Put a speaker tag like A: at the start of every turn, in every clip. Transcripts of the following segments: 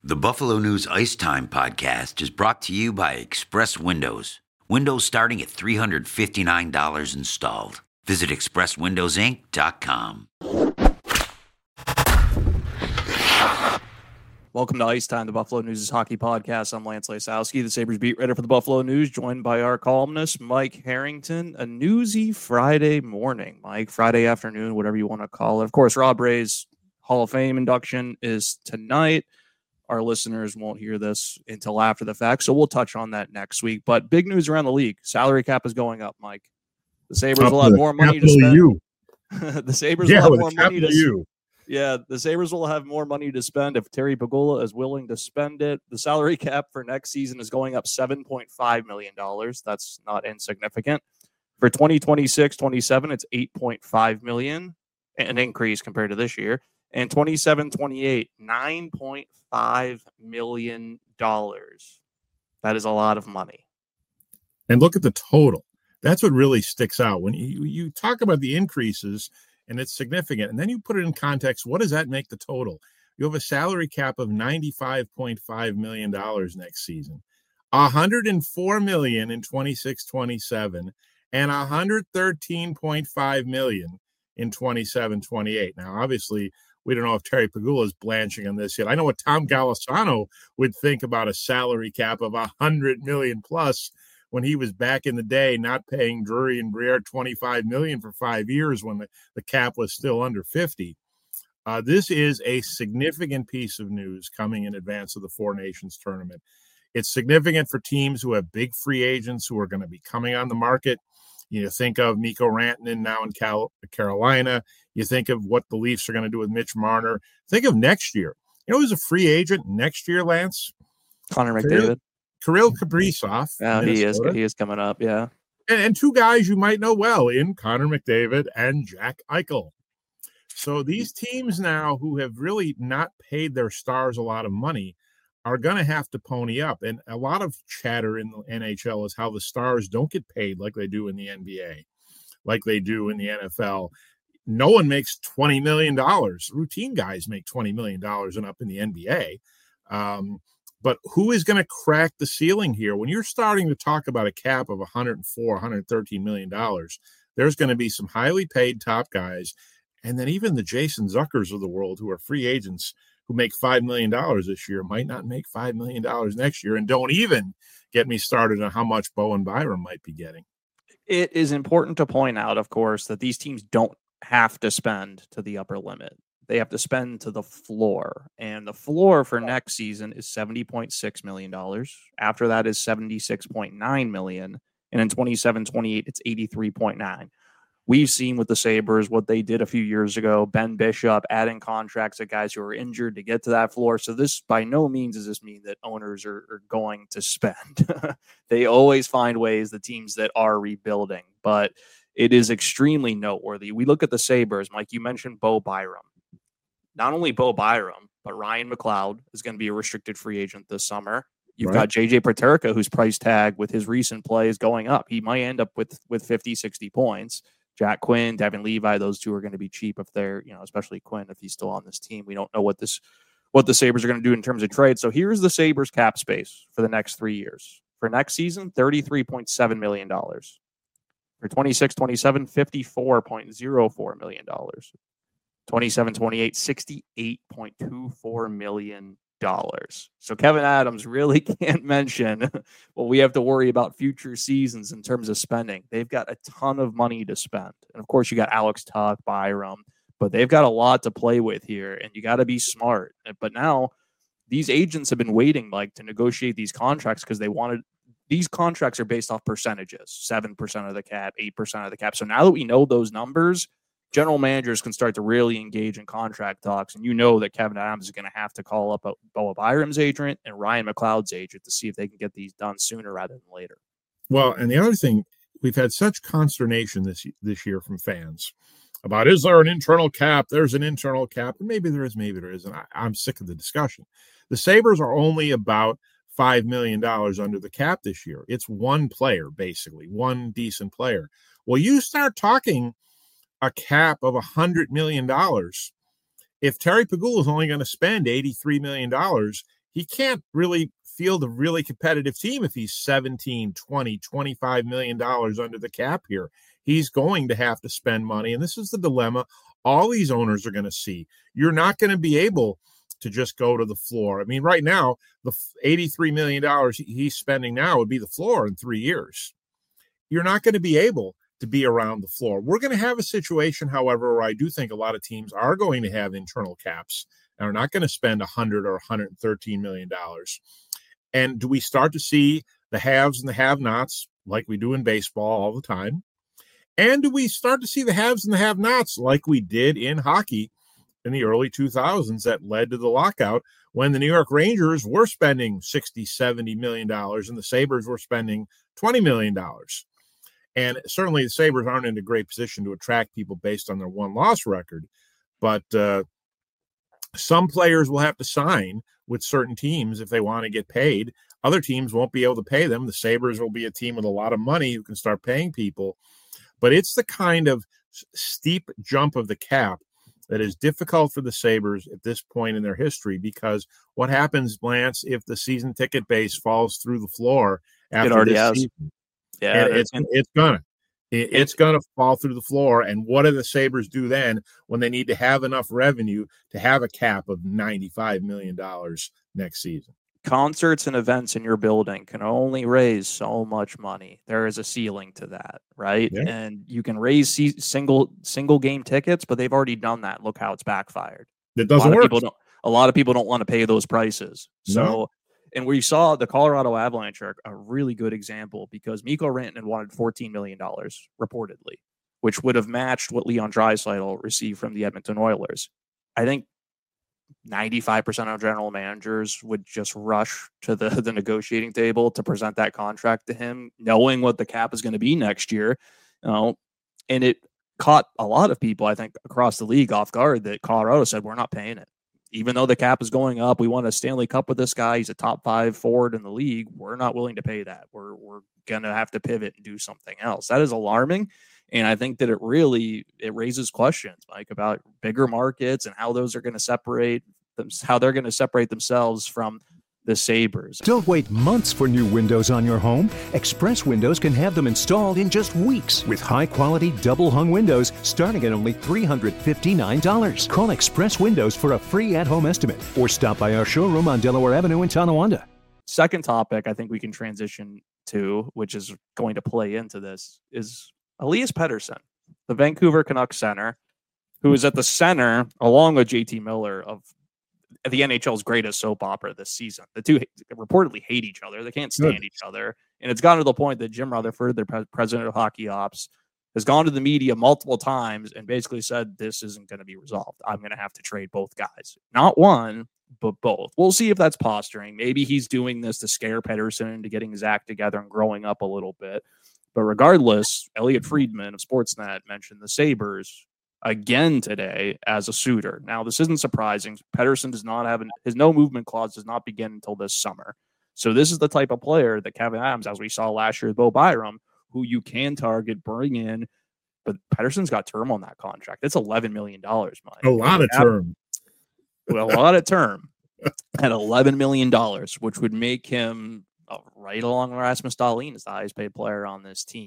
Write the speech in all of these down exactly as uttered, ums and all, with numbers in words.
A: The Buffalo News Ice Time podcast is brought to you by Express Windows. Windows starting at three hundred fifty-nine dollars installed. Visit express windows inc dot com.
B: Welcome to Ice Time, the Buffalo News' hockey podcast. I'm Lance Lysowski, the Sabres beat writer for the Buffalo News, joined by our columnist, Mike Harrington. A newsy Friday morning, Mike, Friday afternoon, whatever you want to call it. Of course, Rob Ray's Hall of Fame induction is tonight. Our listeners won't hear this until after the fact, so we'll touch on that next week. But big news around the league. Salary cap is going up, Mike. The Sabres will have more money to spend. the Sabres
C: yeah,
B: will have more money to
C: spend.
B: Yeah, the Sabres will have more money to spend if Terry Pegula is willing to spend it. The salary cap for next season is going up seven point five million dollars. That's not insignificant. For twenty twenty-six twenty-seven, it's eight point five million dollars, an increase compared to this year. And twenty-seven twenty-eight, nine point five million dollars. That is a lot of money.
C: And look at the total. That's what really sticks out. When you, you talk about the increases, and it's significant, and then you put it in context, what does that make the total? You have a salary cap of ninety-five point five million dollars next season, one hundred four million dollars in twenty-six twenty-seven, and one hundred thirteen point five million dollars in twenty-seven twenty-eight. Now, obviously, we don't know if Terry Pegula is blanching on this yet. I know what Tom Golisano would think about a salary cap of one hundred million dollars plus when he was back in the day not paying Drury and Briere twenty-five million dollars for five years when the, the cap was still under fifty. Uh, this is a significant piece of news coming in advance of the Four Nations tournament. It's significant for teams who have big free agents who are going to be coming on the market. You know, think of Mikko Rantanen now in Cal- Carolina. You think of what the Leafs are going to do with Mitch Marner. Think of next year. You know who's a free agent next year, Lance?
B: Connor McDavid.
C: Kirill Kaprizov.
B: Yeah, he is. He is coming up, yeah.
C: And, and two guys you might know well in Connor McDavid and Jack Eichel. So these teams now who have really not paid their stars a lot of money are going to have to pony up. And a lot of chatter in the N H L is how the stars don't get paid like they do in the N B A, like they do in the N F L. No one makes twenty million dollars. Routine guys make twenty million dollars and up in the N B A. Um, but who is going to crack the ceiling here? When you're starting to talk about a cap of one hundred four, one hundred thirteen million dollars, there's going to be some highly paid top guys. And then even the Jason Zuckers of the world who are free agents who make five million dollars this year might not make five million dollars next year. And don't even get me started on how much Bowen Byram might be getting.
B: It is important to point out, of course, that these teams don't have to spend to the upper limit. They have to spend to the floor. And the floor for next season is seventy point six million dollars. After that is seventy-six point nine million dollars. And in twenty-seven twenty-eight, it's eighty-three point nine. We've seen with the Sabres what they did a few years ago, Ben Bishop adding contracts of guys who are injured to get to that floor. So this by no means does this mean that owners are, are going to spend. They always find ways, the teams that are rebuilding. But it is extremely noteworthy. We look at the Sabres, Mike, you mentioned Bo Byram. Not only Bo Byram, but Ryan McLeod is going to be a restricted free agent this summer. You've right. got J J Peterka, whose price tag with his recent play is going up. He might end up with, with fifty, sixty points. Jack Quinn, Devin Levi, those two are going to be cheap if they're, you know, especially Quinn, if he's still on this team. We don't know what this, what the Sabres are going to do in terms of trade. So here's the Sabres cap space for the next three years. For next season, thirty-three point seven million dollars. For twenty-six twenty-seven, fifty-four point zero four million dollars. twenty-seven twenty-eight, sixty-eight point two four million dollars. So Kevin Adams really can't mention what we have to worry about future seasons in terms of spending. They've got a ton of money to spend. And of course, you got Alex Tuch, Byram, but they've got a lot to play with here, and you got to be smart. But now these agents have been waiting, like, to negotiate these contracts because they wanted these contracts are based off percentages, seven percent of the cap, eight percent of the cap. So now that we know those numbers, general managers can start to really engage in contract talks. And you know that Kevin Adams is going to have to call up Boa Byram's agent and Ryan McLeod's agent to see if they can get these done sooner rather than later.
C: Well, and the other thing, we've had such consternation this this year from fans about, is there an internal cap? There's an internal cap. And maybe there is, maybe there isn't. I, I'm sick of the discussion. The Sabres are only about five million dollars under the cap this year. It's one player, basically, one decent player. Well, you start talking a cap of one hundred million dollars. If Terry Pegula is only going to spend eighty-three million dollars, he can't really field a really competitive team if he's seventeen, twenty, twenty-five million dollars under the cap here. He's going to have to spend money. And this is the dilemma all these owners are going to see. You're not going to be able to just go to the floor. I mean, right now, the eighty-three million dollars he's spending now would be the floor in three years. You're not going to be able to be around the floor. We're going to have a situation, however, where I do think a lot of teams are going to have internal caps and are not going to spend one hundred or one hundred thirteen million dollars. And do we start to see the haves and the have-nots like we do in baseball all the time? And do we start to see the haves and the have-nots like we did in hockey in the early two thousands that led to the lockout when the New York Rangers were spending sixty, seventy million dollars and the Sabres were spending twenty million dollars? And certainly the Sabres aren't in a great position to attract people based on their one-loss record. But uh, some players will have to sign with certain teams if they want to get paid. Other teams won't be able to pay them. The Sabres will be a team with a lot of money who can start paying people. But it's the kind of steep jump of the cap that is difficult for the Sabres at this point in their history, because what happens, Lance, if the season ticket base falls through the floor after
B: it already
C: this
B: has.
C: season?
B: Yeah,
C: it's it's gonna it, it's gonna fall through the floor. And what do the Sabres do then when they need to have enough revenue to have a cap of ninety-five million dollars next season?
B: Concerts and events in your building can only raise so much money. There is a ceiling to that, right?
C: Yeah.
B: And you can raise se- single single game tickets, but they've already done that. Look how it's backfired.
C: It doesn't
B: a lot
C: work.
B: Of people don't, a lot of people don't want to pay those prices. So.
C: No.
B: And we saw the Colorado Avalanche are a really good example, because Mikko Rantanen wanted fourteen million dollars reportedly, which would have matched what Leon Draisaitl received from the Edmonton Oilers. I think ninety-five percent of general managers would just rush to the, the negotiating table to present that contract to him, knowing what the cap is going to be next year. You know, and it caught a lot of people, I think, across the league off guard that Colorado said, we're not paying it. Even though the cap is going up, we want a Stanley Cup with this guy. He's a top five forward in the league. We're not willing to pay that. We're we're gonna have to pivot and do something else. That is alarming, and I think that it really it raises questions, Mike, about bigger markets and how those are going to separate them, how they're going to separate themselves from the Sabres.
D: Don't wait months for new windows on your home. Express Windows can have them installed in just weeks with high-quality double-hung windows starting at only three hundred fifty-nine dollars. Call Express Windows for a free at-home estimate or stop by our showroom on Delaware Avenue in Tonawanda.
B: Second topic I think we can transition to, which is going to play into this, is Elias Pettersson, the Vancouver Canucks center, who is at the center, along with J T Miller, of the N H L's greatest soap opera this season. The two reportedly hate each other. They can't stand Good. each other. And it's gotten to the point that Jim Rutherford, their pre- president of hockey ops, has gone to the media multiple times and basically said, this isn't going to be resolved. I'm going to have to trade both guys. Not one, but both. We'll see if that's posturing. Maybe he's doing this to scare Pettersson into getting his act together and growing up a little bit. But regardless, Elliot Friedman of Sportsnet mentioned the Sabres again today as a suitor. Now, this isn't surprising. Pettersson does not have an, his no movement clause does not begin until this summer. So this is the type of player that Kevin Adams, as we saw last year with Bo Byram, who you can target, bring in. But Pettersson's got term on that contract. It's eleven million dollars, Mike.
C: A lot of term.
B: Well, a lot of term at eleven million dollars, which would make him uh, right along Rasmus Dahlin as the highest paid player on this team.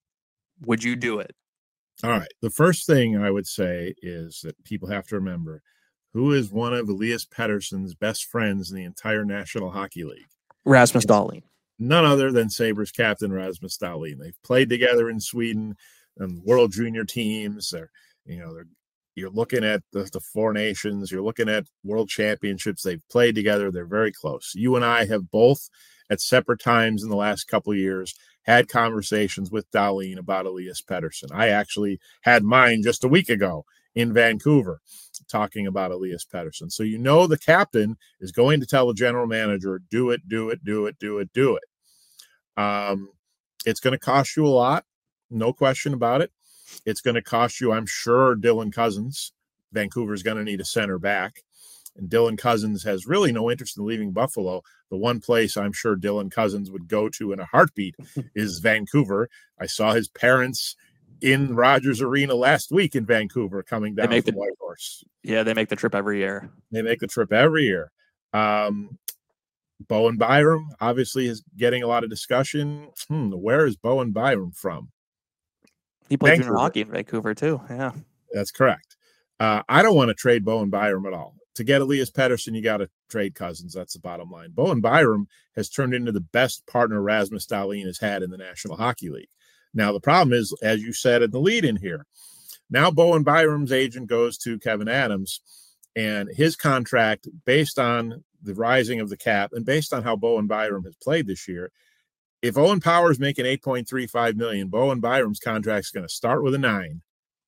B: Would you do it?
C: All right. The first thing I would say is that people have to remember who is one of Elias Pettersson's best friends in the entire National Hockey League.
B: Rasmus Dahlin.
C: None other than Sabres captain Rasmus Dahlin. They've played together in Sweden and World Junior teams. They're, you know, they're, you're looking at the, the Four Nations. You're looking at World Championships. They've played together. They're very close. You and I have both at separate times in the last couple of years had conversations with Dahlin about Elias Pettersson. I actually had mine just a week ago in Vancouver talking about Elias Pettersson. So you know the captain is going to tell the general manager, do it, do it, do it, do it, do it. Um, it's going to cost you a lot, no question about it. It's going to cost you, I'm sure, Dylan Cousins. Vancouver's going to need a center back. And Dylan Cousins has really no interest in leaving Buffalo. The one place I'm sure Dylan Cousins would go to in a heartbeat is Vancouver. I saw his parents in Rogers Arena last week in Vancouver coming down from
B: the,
C: Whitehorse.
B: Yeah, they make the trip every year.
C: They make the trip every year. Um, Bowen Byram obviously is getting a lot of discussion. Hmm, where is Bowen Byram from?
B: He played
C: Vancouver.
B: junior hockey in Vancouver too. Yeah,
C: that's correct. Uh, I don't want to trade Bowen Byram at all. To get Elias Pettersson, you got to trade Cousins. That's the bottom line. Bowen Byram has turned into the best partner Rasmus Dahlin has had in the National Hockey League. Now, the problem is, as you said in the lead in here, now Bowen Byram's agent goes to Kevyn Adams, and his contract, based on the rising of the cap and based on how Bowen Byram has played this year, if Owen Power is making eight point three five million dollars, Bowen Byram's contract is going to start with a nine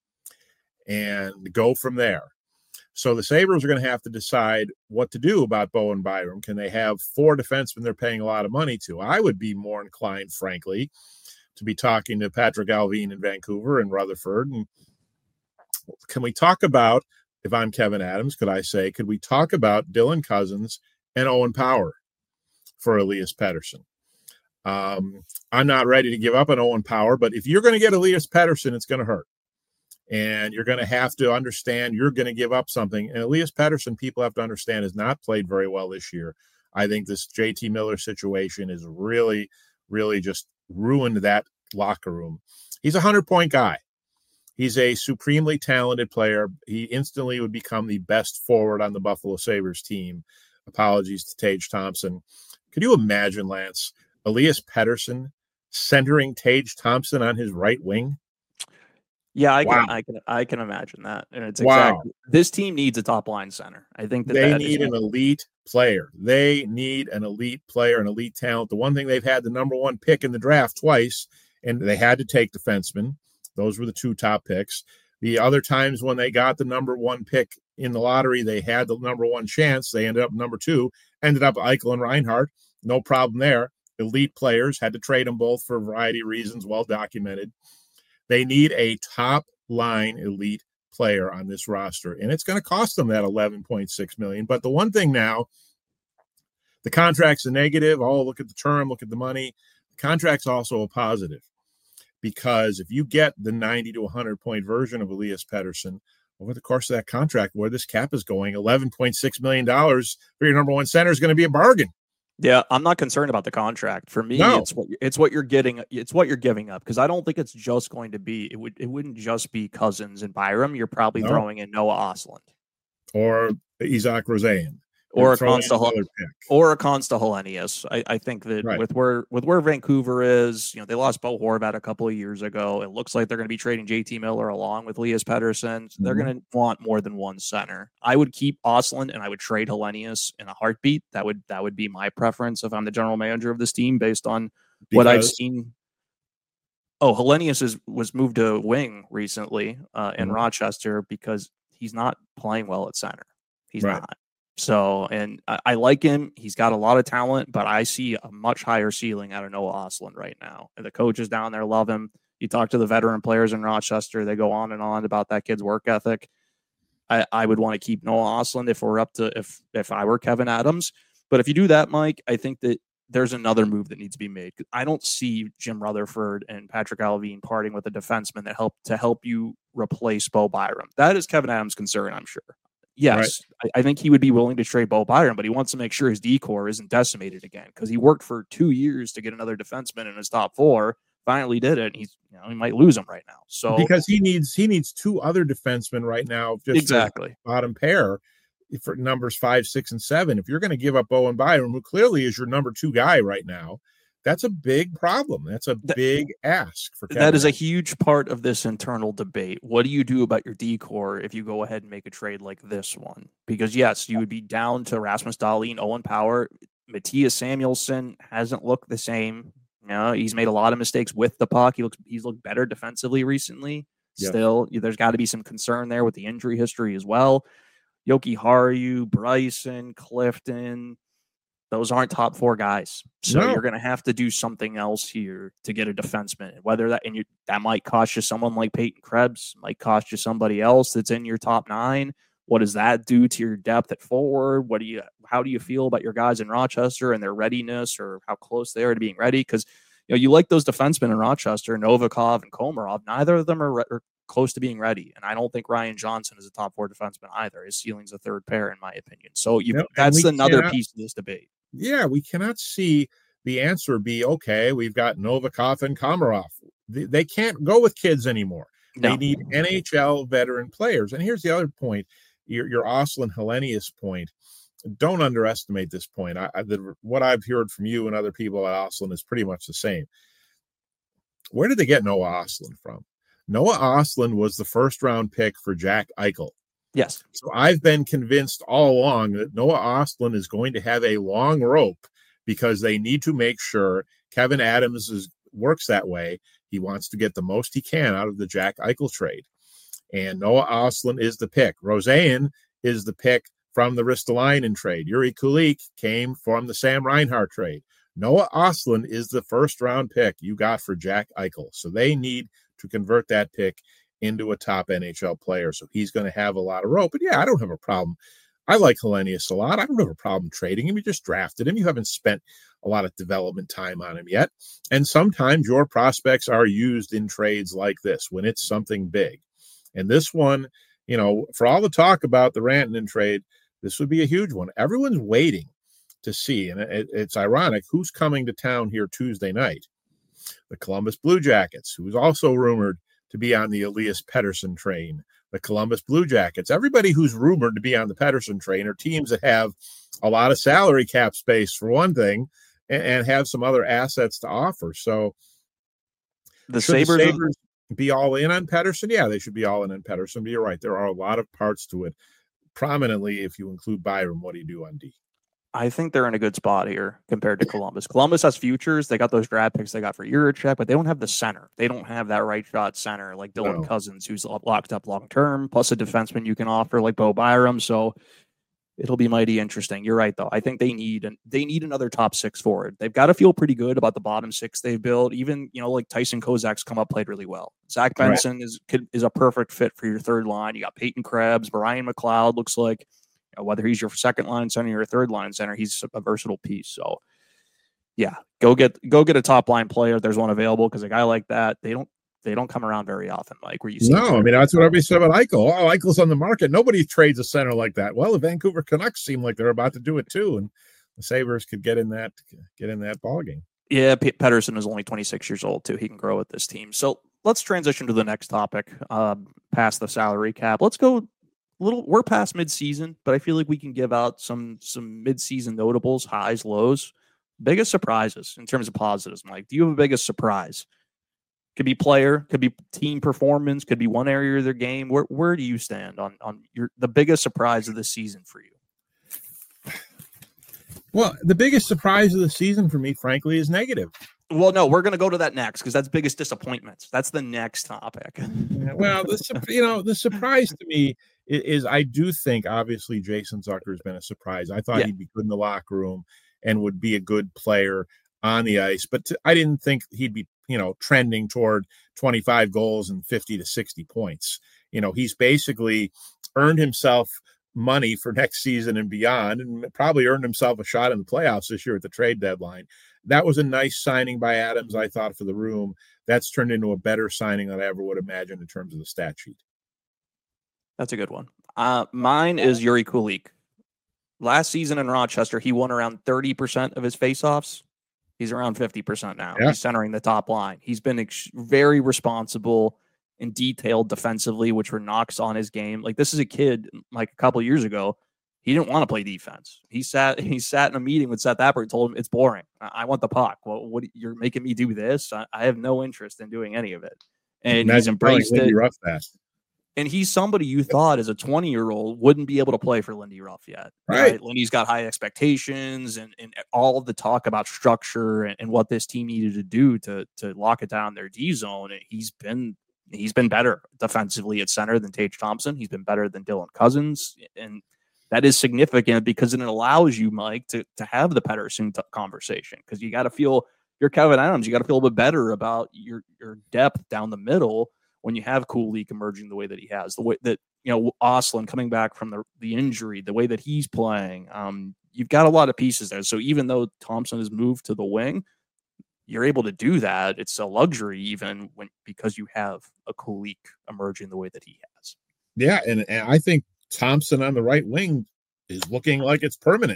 C: and go from there. So the Sabres are going to have to decide what to do about Bowen Byram. Can they have four defensemen they're paying a lot of money to? I would be more inclined, frankly, to be talking to Patrick Allvin in Vancouver and Rutherford. And can we talk about, if I'm Kevyn Adams, could I say, could we talk about Dylan Cousins and Owen Power for Elias Pettersson? Um, I'm not ready to give up on Owen Power, but if you're going to get Elias Pettersson, it's going to hurt. And you're going to have to understand you're going to give up something. And Elias Pettersson, people have to understand, has not played very well this year. I think this J T Miller situation is really, really just ruined that locker room. He's a hundred-point guy. He's a supremely talented player. He instantly would become the best forward on the Buffalo Sabres team. Apologies to Tage Thompson. Could you imagine, Lance, Elias Pettersson centering Tage Thompson on his right wing?
B: Yeah, I can,
C: wow.
B: I can, I can imagine that. And it's
C: wow.
B: exactly this team needs a top line center. I think that
C: they
B: that
C: need
B: is
C: an elite player. They need an elite player, an elite talent. The one thing they've had the number one pick in the draft twice, and they had to take defensemen. Those were the two top picks. The other times when they got the number one pick in the lottery, they had the number one chance. They ended up number two, ended up Eichel and Reinhart. No problem there. Elite players, had to trade them both for a variety of reasons, well documented. They need a top line elite player on this roster, and it's going to cost them that eleven point six million dollars. But the one thing now, the contract's a negative. Oh, look at the term, look at the money. The contract's also a positive, because if you get the ninety to one hundred point version of Elias Pettersson over the course of that contract, where this cap is going, eleven point six million dollars for your number one center is going to be a bargain.
B: Yeah, I'm not concerned about the contract. For me,
C: no.
B: it's what it's what you're getting. It's what you're giving up, because I don't think it's just going to be. It would. It wouldn't just be Cousins and Byram. You're probably no. throwing in Noah Ostlund
C: or Isaac Rosén.
B: Or a Consta or a Consta Hellenius. I, I think that
C: right.
B: with where with where Vancouver is, you know, they lost Bo Horvat a couple of years ago. It looks like they're going to be trading J T Miller along with Elias Pettersson. So mm-hmm. They're going to want more than one center. I would keep Ostlund and I would trade Hellenius in a heartbeat. That would that would be my preference if I'm the general manager of this team, based on because... what I've seen. Oh, Hellenius is was moved to wing recently uh, in mm-hmm. Rochester because he's not playing well at center. He's right. not. So, and I, I like him. He's got a lot of talent, but I see a much higher ceiling out of Noah Ostlund right now. And the coaches down there love him. You talk to the veteran players in Rochester, they go on and on about that kid's work ethic. I, I would want to keep Noah Ostlund if we're up to, if, if I were Kevyn Adams. But if you do that, Mike, I think that there's another move that needs to be made. I don't see Jim Rutherford and Patrick Allvin parting with a defenseman that help to help you replace Bo Byram. That is Kevyn Adams' concern, I'm sure. Yes, right. I, I think he would be willing to trade Bo Byram, but he wants to make sure his D-core isn't decimated again, because he worked for two years to get another defenseman in his top four. Finally did it. And he's, you know, he might lose him right now. So
C: because he needs he needs two other defensemen right now, just
B: exactly
C: bottom pair for numbers five, six, and seven. If you're going to give up Bowen Byram, who clearly is your number two guy right now, that's a big problem. That's a that, big ask for Kevyn.
B: That is a huge part of this internal debate. What do you do about your D-core if you go ahead and make a trade like this one? Because, yes, you would be down to Rasmus Dahlin, Owen Power. Matthias Samuelsson hasn't looked the same. You know, he's made a lot of mistakes with the puck. He looks he's looked better defensively recently. Yep. Still, there's got to be some concern there with the injury history as well. Yoki Haru, Bryson, Clifton. Those aren't top four guys. So no. You're going to have to do something else here to get a defenseman. Whether that, and you, that might cost you someone like Peyton Krebs, might cost you somebody else that's in your top nine. What does that do to your depth at forward? What do you, how do you feel about your guys in Rochester and their readiness, or how close they are to being ready? Because, you know, you like those defensemen in Rochester, Novikov and Komarov. Neither of them are, re- are close to being ready. And I don't think Ryan Johnson is a top four defenseman either. His ceiling's a third pair, in my opinion. So you, yep. that's another cannot, piece of this debate.
C: yeah, we cannot see the answer be, okay, we've got Novikov and Komarov. They, they can't go with kids anymore.
B: No.
C: They need N H L veteran players. And here's the other point, your, your Oslin Hellenius point. Don't underestimate this point. I, I, the, what I've heard from you and other people at Oslin is pretty much the same. Where did they get Noah Oslin from? Noah Oslin was the first round pick for Jack Eichel.
B: Yes.
C: So I've been convinced all along that Noah Oslin is going to have a long rope because they need to make sure Kevin Adams is, works that way. He wants to get the most he can out of the Jack Eichel trade. And Noah Oslin is the pick. Roseanne is the pick from the Ristolainen trade. Yuri Kulik came from the Sam Reinhart trade. Noah Oslin is the first round pick you got for Jack Eichel. So they need to convert that pick into a top N H L player. So he's going to have a lot of rope. But yeah, I don't have a problem. I like Hellenius a lot. I don't have a problem trading him. You just drafted him. You haven't spent a lot of development time on him yet. And sometimes your prospects are used in trades like this when it's something big. And this one, you know, for all the talk about the Rantanen trade, this would be a huge one. Everyone's waiting to see, and it, it's ironic, who's coming to town here Tuesday night. The Columbus Blue Jackets, who's also rumored to be on the Elias Pettersson train. The Columbus Blue Jackets, everybody who's rumored to be on the Pettersson train are teams that have a lot of salary cap space for one thing and, and have some other assets to offer. So
B: the
C: should
B: Sabres,
C: the Sabres be all in on Pettersson? Yeah, they should be all in on Pettersson. But you're right. There are a lot of parts to it. Prominently, if you include Byram, what do you do on D?
B: I think they're in a good spot here compared to Columbus. Columbus has futures. They got those draft picks they got for Juracek, but they don't have the center. They don't have that right shot center like Dylan
C: No.
B: Cousins, who's locked up long term, plus a defenseman you can offer like Bo Byram. So it'll be mighty interesting. You're right, though. I think they need and they need another top six forward. They've got to feel pretty good about the bottom six they've built. Even, you know, like Tyson Kozak's come up, played really well. Zach Benson right. is could, is a perfect fit for your third line. You got Peyton Krebs, Brian McLeod looks like. Whether he's your second line center or your third line center, he's a versatile piece. So, yeah, go get go get a top line player. There's one available because a guy like that, they don't they don't come around very often. Mike, where you see
C: no, I mean that's what everybody said about Eichel. Oh, Eichel's on the market. Nobody trades a center like that. Well, the Vancouver Canucks seem like they're about to do it too, and the Sabres could get in that get in that ballgame.
B: Yeah, P- Pettersson is only twenty-six years old too. He can grow with this team. So let's transition to the next topic. Um, past the salary cap, let's go. Little we're past mid-season, but I feel like we can give out some some mid-season notables, highs, lows, biggest surprises in terms of positives. Mike, do you have a biggest surprise? Could be player, could be team performance, could be one area of their game. Where where do you stand on on your the biggest surprise of the season for you?
C: Well, the biggest surprise of the season for me, frankly, is negative.
B: Well, no, we're going to go to that next because that's biggest disappointments. That's the next topic.
C: Yeah, well, the you know the surprise to me is, is I do think obviously Jason Zucker has been a surprise. I thought yeah. he'd be good in the locker room and would be a good player on the ice, but to, I didn't think he'd be you know trending toward twenty-five goals and fifty to sixty points. You know, he's basically earned himself money for next season and beyond, and probably earned himself a shot in the playoffs this year at the trade deadline. That was a nice signing by Adams, I thought, for the room. That's turned into a better signing than I ever would imagine in terms of the stat sheet.
B: That's a good one. Uh, mine is Yuri Kulik. Last season in Rochester, he won around thirty percent of his faceoffs. He's around fifty percent now. Yeah. He's centering the top line. He's been ex- very responsible and detailed defensively, which were knocks on his game. Like, this is a kid, like a couple of years ago, he didn't want to play defense. He sat he sat in a meeting with Seth Appert and told him, it's boring. I, I want the puck. Well, what you're making me do this? I, I have no interest in doing any of it. And Imagine he's embraced it.
C: Rough fast.
B: And he's somebody you thought as a twenty-year-old wouldn't be able to play for Lindy Ruff yet.
C: Right.
B: right? Lindy's got high expectations and, and all of the talk about structure and, and what this team needed to do to, to lock it down their D zone. And he's been he's been better defensively at center than Tage Thompson. He's been better than Dylan Cousins. And that is significant because it allows you, Mike, to, to have the Pettersson t- conversation because you got to feel you're Kevin Adams. You got to feel a bit better about your, your depth down the middle when you have Kulik emerging the way that he has, the way that, you know, Oslin coming back from the, the injury, the way that he's playing. Um, you've got a lot of pieces there. So even though Thompson has moved to the wing, you're able to do that. It's a luxury even when because you have a Kulik emerging the way that he has.
C: Yeah, and, and I think Thompson on the right wing is looking like it's permanent.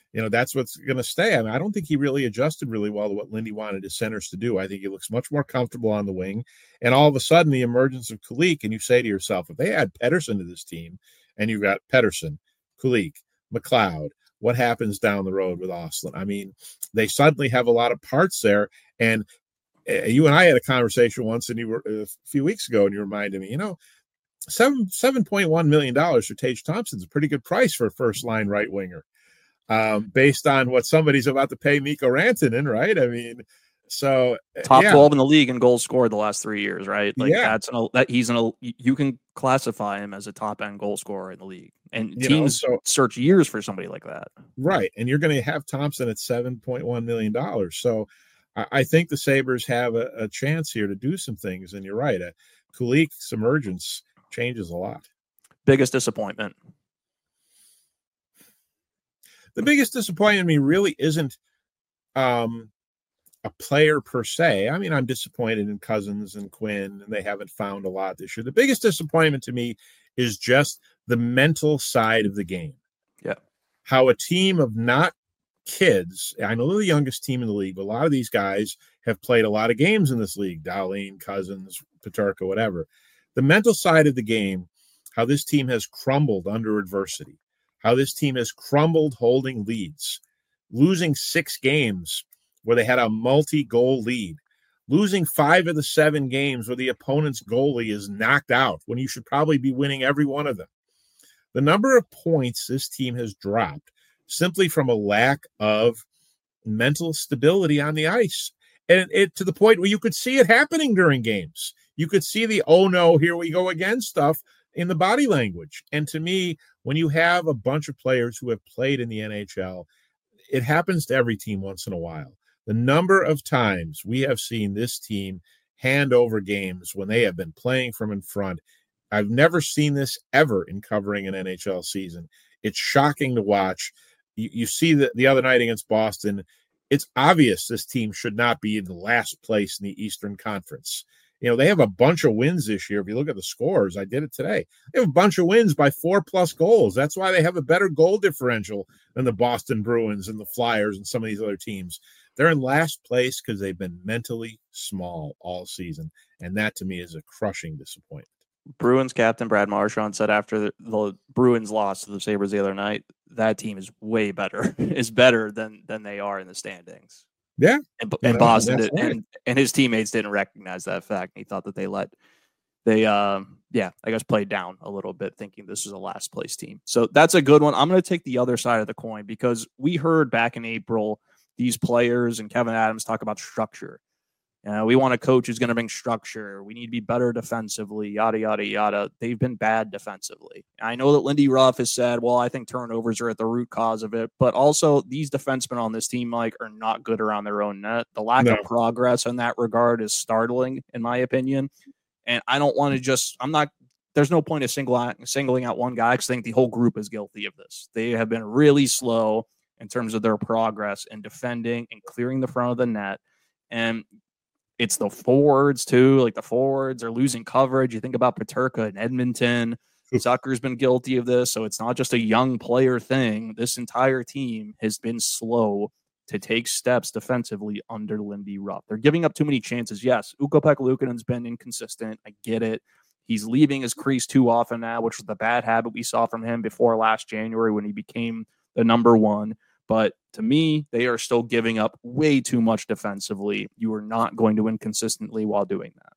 C: you know, that's what's going to stay. I mean, I don't think he really adjusted really well to what Lindy wanted his centers to do. I think he looks much more comfortable on the wing. And all of a sudden, the emergence of Kulich, and you say to yourself, if they add Pettersson to this team, and you've got Pettersson, Kulich, McLeod, what happens down the road with Ostlund? I mean, they suddenly have a lot of parts there. And uh, you and I had a conversation once, and you were a few weeks ago, and you reminded me, you know, seven seven point one million dollars for Tage Thompson is a pretty good price for a first line right winger, um, based on what somebody's about to pay Mikko Rantanen, right? I mean, so
B: top
C: yeah.
B: twelve in the league in goals scored the last three years, right? Like
C: yeah.
B: that's an that he's an you can classify him as a top end goal scorer in the league, and
C: you
B: teams
C: know, so,
B: search years for somebody like that,
C: right? And you're going to have Thompson at seven point one million dollars, so I, I think the Sabres have a, a chance here to do some things. And you're right, a Kulich's emergence changes a lot.
B: Biggest disappointment.
C: The biggest disappointment to me really isn't um, a player per se. I mean, I'm disappointed in Cousins and Quinn, and they haven't found a lot this year. The biggest disappointment to me is just the mental side of the game.
B: Yeah.
C: How a team of not kids, I know they're the youngest team in the league, but a lot of these guys have played a lot of games in this league, Dahlin, Cousins, Peterka, whatever. The mental side of the game, how this team has crumbled under adversity, how this team has crumbled holding leads, losing six games where they had a multi-goal lead, losing five of the seven games where the opponent's goalie is knocked out when you should probably be winning every one of them. The number of points this team has dropped simply from a lack of mental stability on the ice. And it to the point where you could see it happening during games. You could see the, oh no, here we go again stuff in the body language. And to me, when you have a bunch of players who have played in the N H L, it happens to every team once in a while. The number of times we have seen this team hand over games when they have been playing from in front, I've never seen this ever in covering an N H L season. It's shocking to watch. You, you see that the other night against Boston, it's obvious this team should not be in the last place in the Eastern Conference. You know, they have a bunch of wins this year. If you look at the scores, I did it today. They have a bunch of wins by four plus goals. That's why they have a better goal differential than the Boston Bruins and the Flyers and some of these other teams. They're in last place because they've been mentally small all season. And that to me is a crushing disappointment.
B: Bruins captain Brad Marchand said after the, the Bruins lost to the Sabres the other night, that team is way better, is better than than they are in the standings.
C: Yeah.
B: And, and
C: yeah,
B: Boston did,
C: right.
B: and, and his teammates didn't recognize that fact. He thought that they let, they, um, yeah, I guess played down a little bit thinking this is a last place team. So that's a good one. I'm going to take the other side of the coin because we heard back in April, these players and Kevin Adams talk about structure. Uh, we want a coach who's going to bring structure. We need to be better defensively, yada, yada, yada. They've been bad defensively. I know that Lindy Ruff has said, well, I think turnovers are at the root cause of it. But also, these defensemen on this team, Mike, are not good around their own net. The lack
C: No.
B: of progress in that regard is startling, in my opinion. And I don't want to just – I'm not – there's no point of single out, singling out one guy because I think the whole group is guilty of this. They have been really slow in terms of their progress in defending and clearing the front of the net. And – it's the forwards, too. Like, the forwards are losing coverage. You think about Peterka in Edmonton. Zucker's been guilty of this, so it's not just a young player thing. This entire team has been slow to take steps defensively under Lindy Ruff. They're giving up too many chances. Yes, Ukko-Pekka Luukkonen's been inconsistent. I get it. He's leaving his crease too often now, which was the bad habit we saw from him before last January when he became the number one. But to me, they are still giving up way too much defensively. You are not going to win consistently while doing that.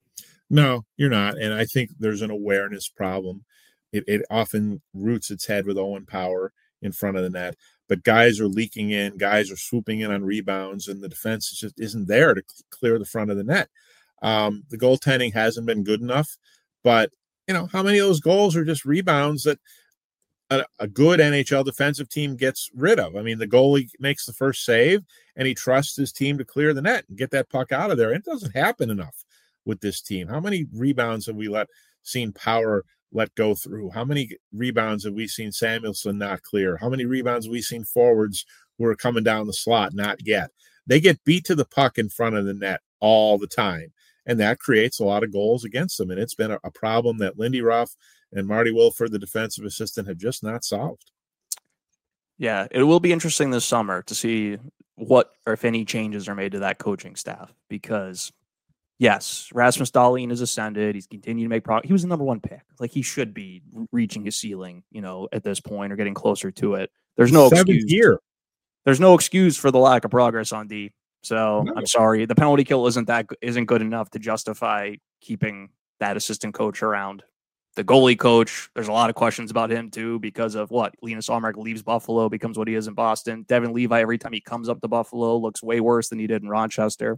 C: No, you're not. And I think there's an awareness problem. It, it often roots its head with Owen Power in front of the net. But guys are leaking in. Guys are swooping in on rebounds. And the defense just isn't there to clear the front of the net. Um, the goaltending hasn't been good enough. But, you know, how many of those goals are just rebounds that A, a good N H L defensive team gets rid of? I mean, the goalie makes the first save and he trusts his team to clear the net and get that puck out of there. It doesn't happen enough with this team. How many rebounds have we let seen Power let go through? How many rebounds have we seen Samuelsson not clear? How many rebounds have we seen forwards who are coming down the slot not get? They get beat to the puck in front of the net all the time. And that creates a lot of goals against them. And it's been a, a problem that Lindy Ruff and Marty Wilford, the defensive assistant, have just not solved.
B: Yeah, it will be interesting this summer to see what or if any changes are made to that coaching staff because, yes, Rasmus Dahlin has ascended. He's continued to make progress. He was the number one pick. Like, he should be reaching his ceiling, you know, at this point or getting closer to it. There's no
C: Seventh
B: excuse.
C: year.
B: There's no excuse for the lack of progress on D. So
C: No.
B: I'm sorry. The penalty kill isn't that isn't good enough to justify keeping that assistant coach around. The goalie coach, there's a lot of questions about him too because of what? Linus Ullmark leaves Buffalo, becomes what he is in Boston. Devin Levi, every time he comes up to Buffalo, looks way worse than he did in Rochester.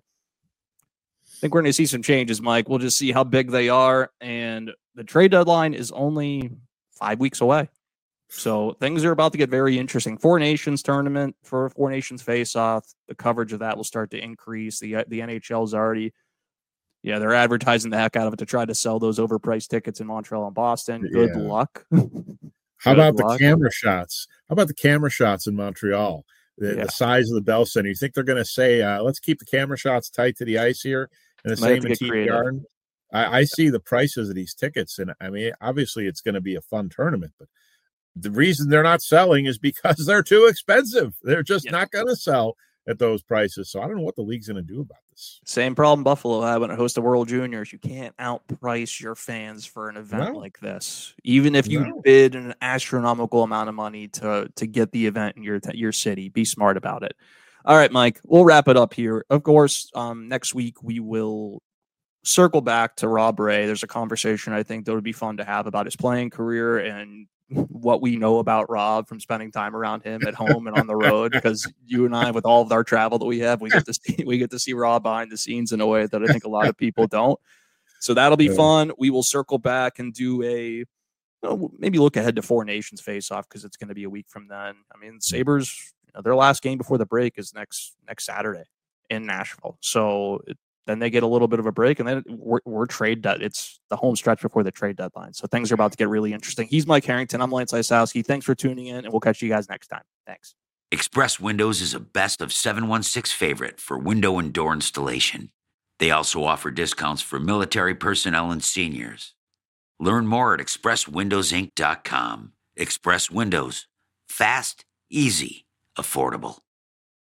B: I think we're going to see some changes, Mike. We'll just see how big they are. And the trade deadline is only five weeks away. So things are about to get very interesting. Four Nations tournament for Four Nations face-off. The coverage of that will start to increase. The, the N H L's already... Yeah, they're advertising the heck out of it to try to sell those overpriced tickets in Montreal and Boston. Good
C: Yeah.
B: luck.
C: How
B: Good
C: about
B: luck.
C: the camera shots? How about the camera shots in Montreal? The,
B: Yeah.
C: the size of the Bell Center. You think they're going to say, uh, let's keep the camera shots tight to the ice here? And the
B: Might have
C: same
B: to
C: in
B: get
C: T
B: creative.
C: V R? I, I see the prices of these tickets. And I mean, obviously it's going to be a fun tournament, but the reason they're not selling is because they're too expensive. They're just
B: Yeah.
C: not going to sell at those prices. So I don't know what the league's going to do about this.
B: Same problem Buffalo had when it hosted World Juniors. You can't outprice your fans for an event
C: No.
B: like this, even if you
C: No.
B: bid an astronomical amount of money to to get the event in your your city. Be smart about it. All right, Mike, we'll wrap it up here. Of course, um, next week we will circle back to Rob Ray. There's a conversation I think that would be fun to have about his playing career and what we know about Rob from spending time around him at home and on the road, because you and I, with all of our travel that we have, we get to see we get to see Rob behind the scenes in a way that I think a lot of people don't. So that'll be
C: Yeah.
B: fun. We will circle back and do a well, maybe look ahead to Four Nations face off because it's going to be a week from then. I mean, Sabres, you know, their last game before the break is next next Saturday in Nashville. So it, then they get a little bit of a break, and then we're, we're trade dead. It's the home stretch before the trade deadline. So things are about to get really interesting. He's Mike Harrington. I'm Lance Isowski. Thanks for tuning in, and we'll catch you guys next time. Thanks.
A: Express Windows is a best of seven one six favorite for window and door installation. They also offer discounts for military personnel and seniors. Learn more at express windows inc dot com. Express Windows. Fast, easy, affordable.